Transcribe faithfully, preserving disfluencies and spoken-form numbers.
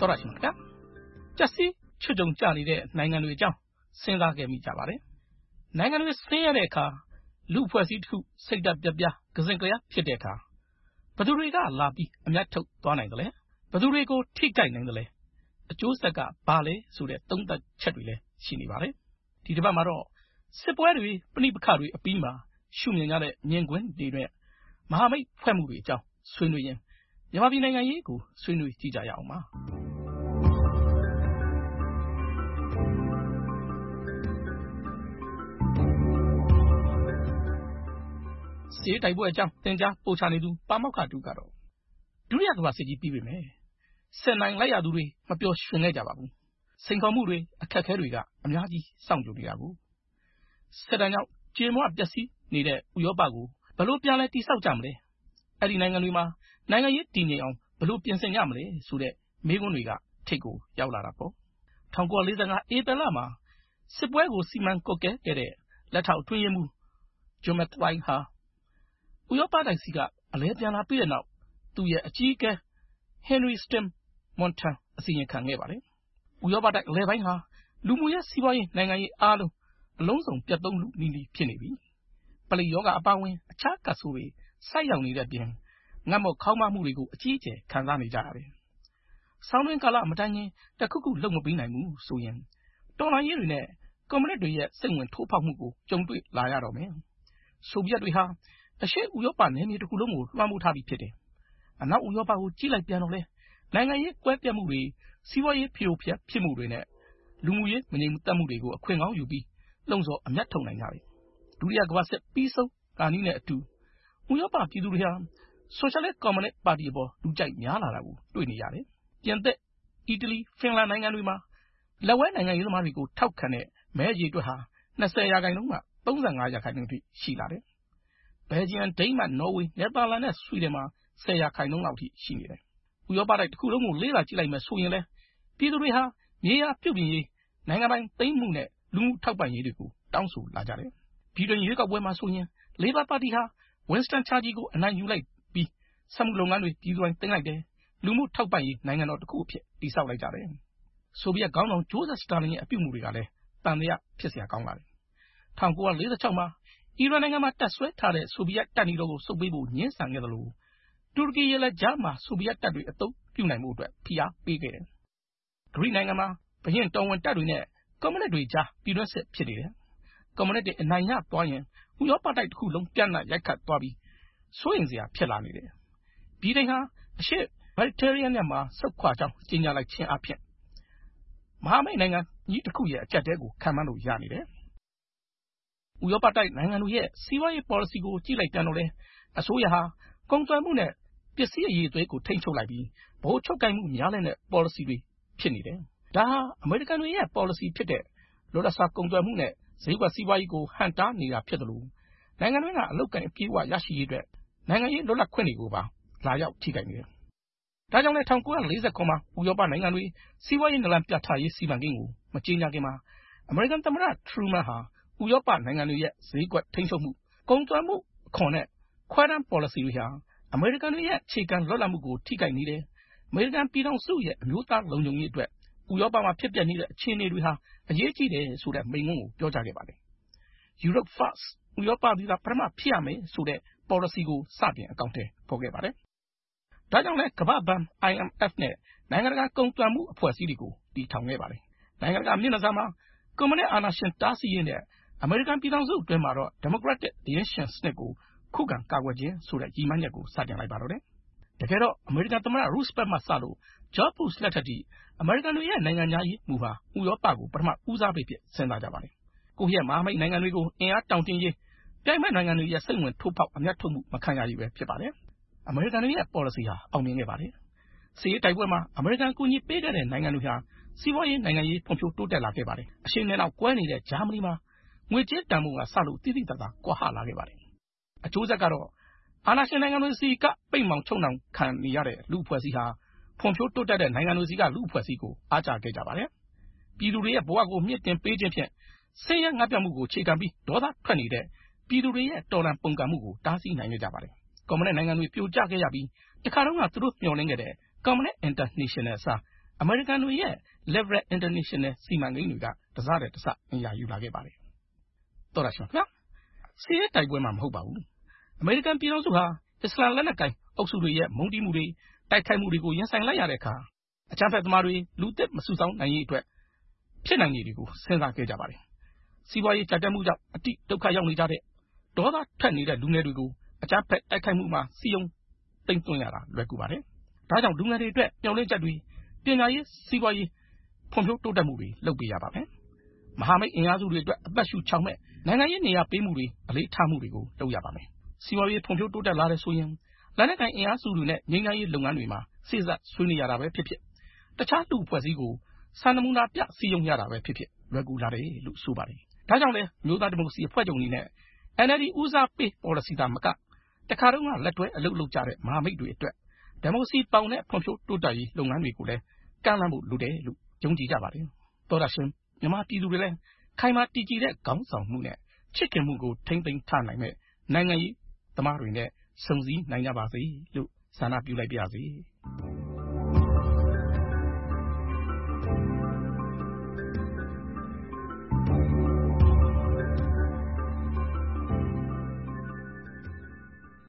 တော်ရရှိမှာဗျာကြက်စီချွတ်ကြုံကြနေတဲ့နိုင်ငံတွေအကြောင်းစဉ်းစားခဲ့မိကြပါတယ်နိုင်ငံတွေဆင်းရဲတဲ့အခါလူဖွဲ့စည်းတစ်ခုစိတ်ဓာတ်ပြပြကစင်ကလျာဖြစ်တဲ့အခါဘသူတွေကလာပြီးအမျက်ထုတ်သွားနိုင်တယ်လဲဘသူတွေကိုထိကြိုက်နိုင်တယ်လဲအကျိုးဆက်ကဘာလဲဆိုတဲ့သုံးသပ်ချက်တွေလည်းရှိနေပါတယ်ဒီတစ်ပတ်မှာတော့စစ်ပွဲတွေပဋိပက္ခတွေအပြီးမှာရှုမြင်ကြတဲ့မြင်ကွင်းတွေနဲ့မဟာမိတ်ဖွဲ့မှုတွေအကြောင်းဆွေးနွေးရင်မြန်မာပြည်နိုင်ငံရေးကိုဆွေးနွေးကြည့်ကြရအောင်ပါစေတိုက်ပွဲအကြောင်းသင်ကြားပို့ချနေသူပါမောက္ခတူကတော့ဒုတိယကမ္ဘာစစ်ကြီးပြီးပြီမယ်ဆက်နိုင်လိုက်ရသူတွေမပျော်ရွှင်ခဲ့ကြပါဘူးစိန်ခေါ်မှုတွေအခက်အခဲတွေကအများကြီးစောင့်ကြိုနေတာကိုဆက်တမ်းကြောင့်ကျေမွပျက်စီးနေတဲ့ဥရောပကိုဘယ်လိုပြန်လဲတိဆောက်ကြမလဲအဲ့ဒီနိုင်ငံတွေမှာနိုင်ငံရေးတည်ငြိမ်အောင်ဘယ်လိုပြင်ဆင်ကြမလဲဆိုတဲ့မေးခွန်းတွေကထိတ်ကိုရောက်လာတာပေါ့၁၉၄၅ဧပြီလမှာစစ်ပွဲကိုစီမံကွပ်ကဲခဲ့တဲ့လက်ထောက်အတွင်းရေးမှူးဂျွန်မက်သဝိုင်းဟာဥရောပတိုင်းစီကအလဲပြန်လာပြီးတဲ့နောက်သူ့ရဲ့အကြီးအကဲဟင်နရီစတင်မွန်တန်အစီရင်ခံခဲ့ပါတယ်ဥရောပတိုင်းအလဲပိုင်းဟာလူမှုရေးစီးပွားရေးနိုင်ငံရေးအားလုံးအလုံးစုံပြတ်သုံးလူနီးနီးဖြစ်နေပြီပလိယောဂအပါဝင်အခြားကတ်ဆိုးတွေဆိုက်ရောက်နေတဲ့ပြင်ငတ်မော့ခေါင်းမမှုတွေကိုအကြီးအကျယ်ခံစားနေကြရတယ်ဆောင်းတွင်းကာလမတိုင်ခင်တခုခုလုံမပြီးနိုင်ဘူးဆိုရင်တော်လှန်ရေးတွေနဲ့ကွန်မြူနစ်တွေရဲ့စိတ်ဝင်ထိုးဖောက်မှုကိုကြုံတွေ့လာရတော့မယ်ဆိုဗီယက်တွေဟာအရှေ့ဥရောပနယ်မြေတစ်ခုလုံးကိုလွှမ်းမိုးထားပြီးဖြစ်တယ်အနောက်ဥရောပကိုကြီးလိုက်ပြန်တော့လဲနိုင်ငံရေးကွဲပြားမှုတွေစီးပွားရေးဖျို့ဖျက်ဖြစ်မှုတွေနဲ့လူမှုရေးမငြိမ်သက်မှုတွေကိုအခွင့်ကောင်းယူပြီးလုံဆော်အမျက်ထုတ်နိုင်ကြတယ်ဒုတိယကမ္ဘာစစ်ပြီးဆုံးကာနီးနဲ့အတူဥရောပပြည်သူတွေဟာဆိုရှယ်လစ်ကွန်မြူနစ်ပါတီပေါ်လူကြိုက်များလာတာကိုတွေ့နေရတယ်ပြင်သစ်အီတလီဖင်လန်နိုင်ငံတွေမှာလက်ဝဲနိုင်ငံရေးသမားတွေကိုထောက်ခံတဲ့မဲအရေအတွက်ဟာ၂၀ရာခိုင်နှုန်းက၃၅ရာခိုင်နှုန်းထိရှိလာတယ်ဘယ်လ်ဂျီယံဒိန်းမတ်နော်ဝေးနယ်သာလန်နဲ့ဆွီဒင်မှာ၁၀ရာခိုင်နှုန်းလောက်ထိရှိနေတယ်ဥရောပတိုက်တစ်ခုလုံးကိုလေ့လာကြည့်လိုက်မယ်ဆိုရင်လဲပြည်သူတွေဟာမြေယာပြုတ်ပြင်ရေးနိုင်ငံပိုင်သိမ်းမှုနဲ့လူမှုထောက်ပံ့ရေးတွေကိုတောင်းဆိုလာကြတယ်ပြည်တွင်းရွေးကောက်ပွဲမှာဆိုရင်လေဘာပါတီဟာဝင်စတန်ချာဂျီကိုအနိုင်ယူလိုက်ပြီးစက်မှုလုပ်ငန်းတွေပြည်သူတိုင်းသိမ်းလိုက်တယ်လူမှုထောက်ပံ့ရေးနိုင်ငံတော်တစ်ခုအဖြစ်တည်ဆောက်လိုက်ကြတယ်ဆိုဗီယက်ခေါင်းဆောင်ဂျိုးဇက်စတာလင်ရဲ့အပြုအမူတွေကလည်းတန်တရားဖြစ်စရာကောင်းလာတယ်၁၉၄၆မှာအီရန်နိုင်ငံမှာတပ်ဆွဲထားတဲ့ဆိုဗီယက်တပ်နေတော်ကိုစုပ်ပေးဖို့ညှင်းဆန်ခဲ့တယ်လို့တူရကီရဲ့လက်ကြားမှာဆိုဗီယက်တပ်တွေအသုံးပြုနိုင်မှုအတွက်ဖိအားပေးခဲ့တယ်ဂရိနိုင်ငံမှာဘရင်တော်ဝင်တပ်တွေနဲ့ကွန်မြူနစ်တွေကြားပြည်တွင်းစစ်ဖြစ်နေတယ်ကွန်မြူနစ်တွေအနိုင်ရသွားရင်ဥရောပတိုက်တစ်ခုလုံးပြန့်နှံ့ရိုက်ခတ်သွားပြီးစိုးရိမ်စရာဖြစ်လာနေတယ်ဗြိတိန်ဟာအရှေ့မက်ဒီတေးရီးယန်းမှာဆုတ်ခွာကြောင်းကြေညာလိုက်ခြင်းအပြင်မဟာမိတ်နိုင်ငံကြီးတစ်ခုရဲ့အကြက်တဲကိုခံမှန်းလို့ရနေတယ်ဥရောပတိုက်နိုင်ငံတွေရဲ့စီးပွားရေး policy ကိုကြည့်လိုက်ပြန်တော့လဲအစိုးရဟာကုန်သွယ်မှုနဲ့ပစ္စည်းအရေးအသွေးကိုထိန်းချုပ်လိုက်ပြီးဗဟိုချုပ်ကိုင်မှုများတဲ့ policy တွေဖြစ်နေတယ်ဒါဟာအမေရိကန်တွေရဲ့ policy ဖြစ်တဲ့လွတ်လပ်စွာကုန်သွယ်မှုနဲ့ဈေးကွက်စီးပွားရေးကိုဟန့်တားနေတာဖြစ်တယ်လို့နိုင်ငံတွေကအလုတ်ကန်အပြေးအဝရရှိရေးအတွက်နိုင်ငံရေးလွတ်လပ်ခွင့်တွေကိုပါလာရောက်ထိခိုက်နေတယ်ဒါကြောင့်လဲ၁၉၄၇မှာဥရောပနိုင်ငံတွေစီးပွားရေးနလန်ပြဋ္ဌာန်းရေးစီမံကိန်းကိုမကြေညာခင်မှာအမေရိကန်သမ္မတထရူမန်ဟာဥရောပနိုင်ငံတွေရဲ့ဈေးကွက်ထိန်းချုပ်မှုကုန်သွယ်မှုအခွန်နဲ့ခွဲတမ်း policy တွေဟာအမေရိကန်တွေရဲ့အခြေခံလွတ်လပ်မှုကိုထိခိုက်နေတယ်အမေရိကန်ပြည်ထောင်စုရဲ့အမျိုးသားလုံခြုံရေးအတွက်ဥရောပမှာဖြစ်ပျက်နေတဲ့အခြေအနေတွေဟာအရေးကြီးတယ်ဆိုတဲ့မိန့်ခွန်းကိုပြောကြားခဲ့ပါတယ် Europe First ဥရောပပြည်သာပထမဖြစ်ရမယ်ဆိုတဲ့ policy ကိုစတင်အကောင့်ထဲပေါ်ခဲ့ပါတယ်ဒါကြောင့်လဲကမ္ဘာ့ဘဏ် အိုင် အမ် အက်ဖ် နဲ့နိုင်ငံတကာကုန်သွယ်မှုအဖွဲ့အစည်းတွေကိုတည်ထောင်ခဲ့ပါတယ်နိုင်ငံတကာမျက်နှာစာမှာကွန်မြူနစ်အာဏာရှင်တားဆီးရေးနဲ့အမေရိကန်ပြည်ထောင်စုအတွင်းမှာတော့ဒီမိုကရက်တစ်ဒီယင်ရှင်စနစ်ကိုခုခံကာကွယ်ခြင်းဆိုတဲ့ရည်မှန်းချက်ကိုစတင်လိုက်ပါတော့တယ်တကယ်တော့အမေရိကန်သမ္မတရူးစပက်မှစလို့ဂျော့ဘုရှ်လက်ထက်ထိအမေရိကန်တွေရဲ့နိုင်ငံသားရေးမူဟာဥရောပကိုပထမဦးစားပေးဖြစ်စဉ်းစားကြပါတယ်ကိုယ့်ရဲ့မဟာမိတ်နိုင်ငံတွေကိုအင်အားတောင့်တင်းရေးပြိုင်ဘက်နိုင်ငံတွေရဲ့စိတ်ဝင်ထိုးဖောက်အမျက်ထုတ်မှုမခံရရေးပဲဖြစ်ပါတယ်အမေရိကန်တွေရဲ့ policy ဟာအောင်မြင်ခဲ့ပါတယ်စစ်ရေးတိုက်ပွဲမှာအမေရိကန်ကူညီပေးခဲ့တဲ့နိုင်ငံတွေဟာစီးပွားရေးနိုင်ငံရေးဖွံ့ဖြိုးတိုးတက်လာခဲ့ပါတယ်အရှေ့နဲ့နောက်ကွဲနေတဲ့ဂျာမနီမှာငွေကြေးတန်ဖိုးကစလို့တိတိတသာကွာဟလာခဲ့ပါတယ်အကျိုးဆက်ကတော့အာဏာရှင်နိုင်ငံတွေစီကပိတ်မောင်ချုံနှောင်ခံနေရတဲ့လူအဖွဲ့အစည်းဟာဖွံ့ဖြိုးတိုးတက်တဲ့နိုင်ငံတွေစီကလူအဖွဲ့အစည်းကိုအားကျခဲ့ကြပါတယ်ပြည်သူတွေရဲ့ဘဝကိုမြင့်တင်ပေးခြင်းဖြင့်ဆင်းရဲငတ်ပြတ်မှုကိုခြေခံပြီးဒေါသထွက်နေတဲ့ပြည်သူတွေရဲ့တော်လှန်ပုန်ကန်မှုကိုတားဆီးနိုင်ခဲ့ကြပါတယ်ကွန်မြူနစ်နိုင်ငံတွေပြိုကျခဲ့ရပြီးတခါတော့ကသူတို့မျှော်လင့်ခဲ့တဲ့ကွန်မြူနစ် International အစားအမေရိကန်တွေရဲ့ Leverage International စီမံကိန်းတွေကတစတဲ့တစအရာယူလာခဲ့ပါတယ်။တော်ရရှင်ခင်ဗျာစီးရဲတိုက်ပွဲမှာမဟုတ်ပါဘူး။အမေရိကန်ပြည်တော်စုဟာအစ္စလာမ်လက်နက်ကိုင်အုပ်စုတွေရဲ့မုန်းတီးမှုတွေတိုက်ခိုက်မှုတွေကိုရင်ဆိုင်လိုက်ရတဲ့အခါအကြမ်းဖက်သမားတွေလူသစ်မစုဆောင်နိုင်ရေးအတွက်ဖြစ်နိုင်ရည်တွေကိုစဉ်းစားခဲ့ကြပါတယ်။စီးပွားရေးကြက်တက်မှုကြောင့်အတိဒုက္ခရောက်နေကြတဲ့ဒေါသထွက်နေတဲ့လူငယ်တွေကိုအကြမ်းဖက်တိုက်ခိုက်မှုမှာစီယုံတိမ်သွင်းရတာလွယ်ကူပါတယ်။ဒါကြောင့်လူငယ်တွေအတွက်မျှော်လင့်ချက်တွေပညာရေးစီးပွားရေးဖွံ့ဖြိုးတိုးတက်မှုတွေလုပ်ပေးရပါမယ်။မဟာမိတ်အင်အားစုတွေအတွက်အသက်ရှူချောင်မဲ့နိုင်ငံရေးနေရာပေးမှုတွေအလေးထားမှုတွေကိုလုပ်ရပါမယ်။စီးပွားရေးဖွံ့ဖြိုးတိုးတက်လာတဲ့ဆိုရင်လက်နက်ကိုင်အင်အားစုတွေနဲ့ငြိမ်းချမ်းရေးလုပ်ငန်းတွေမှာစိစက်ဆွေးနွေးရတာပဲဖြစ်ဖြစ်တခြားလူအဖွဲ့အစည်းကိုစံနမူနာပြစီယုံရတာပဲဖြစ်ဖြစ်လွယ်ကူလာတယ်လို့ဆိုပါတယ်။ဒါကြောင့်လဲမျိုးသားဒီမိုကရေစီအဖွဲ့ချုပ်အနေနဲ့ N L D ဦးစားပေး policy သာမကတခါတော့လက်တွဲအလုပ်လုပ်ကြတဲ့မဟာမိတ်တွေအတွက်ဒီမိုကရေစီပေါင်တဲ့ဖွံ့ဖြိုးတိုးတက်ရေးလုပ်ငန်းတွေကိုလည်းကမ်းလှမ်းဖို့လိုတယ်လို့ယုံကြည်ကြပါတယ်။တော်ရရှင်မြန်မာပြည်သူတွေလည်းခိုင်မာတည်ကြည်တဲ့ခေါင်းဆောင်မှုနဲ့ချစ်ခင်မှုကိုထိမ့်သိမ်းထားနိုင်မဲ့နိုင်ငံရေးသမားတွေနဲ့စုံစည်းနိုင်ကြပါစေလို့ဆန္ဒပြုလိုက်ပါရစေ။